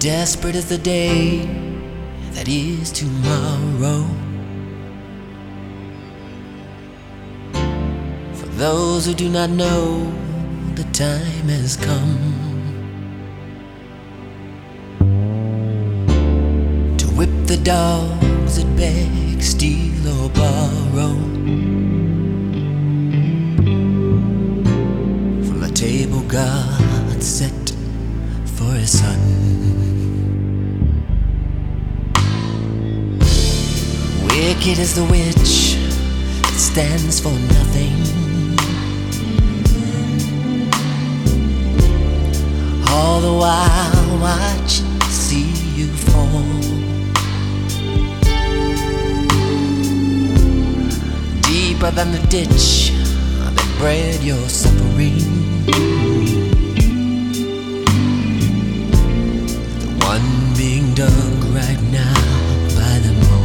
Desperate is the day that is tomorrow. For those who do not know, the time has come to whip the dogs that beg, steal or borrow from the table God set for His Son. Wicked is the witch that stands for nothing. All the while watch, see you fall. Deeper than the ditch that bred your suffering, the one being dug right now by them all.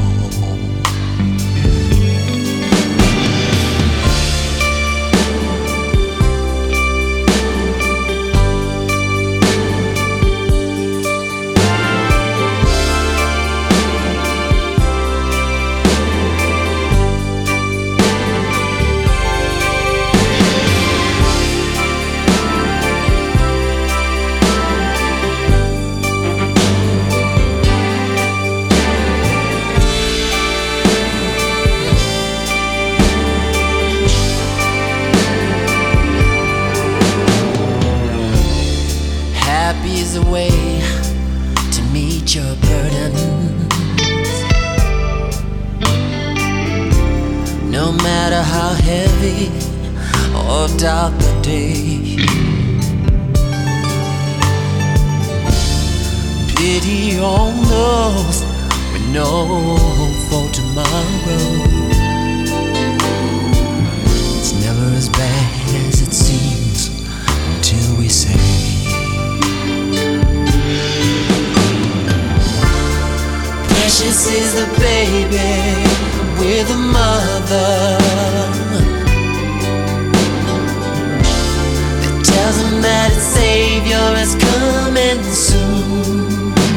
Happy is a way to meet your burdens, no matter how heavy or dark the day. Pity on those with no hope for tomorrow. It's never as bad as it seems until we say, precious is the baby with a mother that tells him that its Savior is coming soon.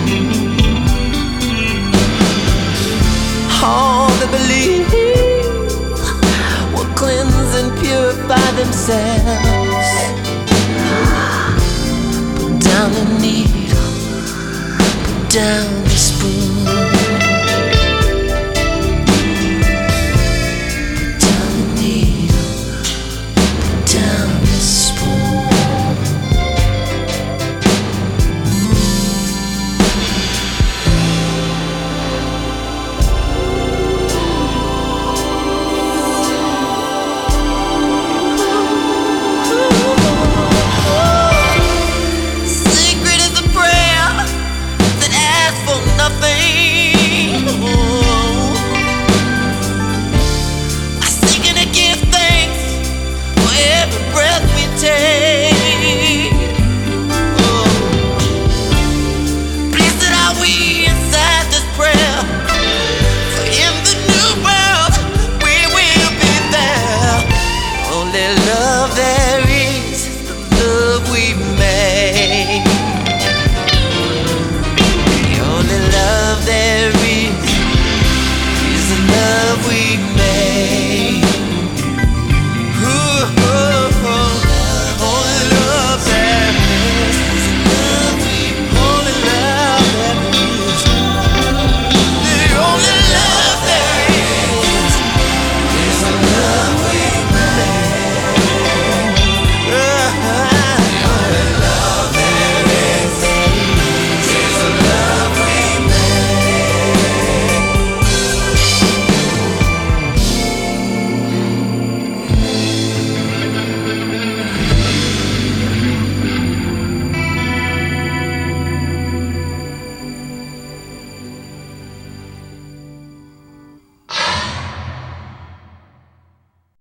All that believe will cleanse and purify themselves. Put down the needle, put down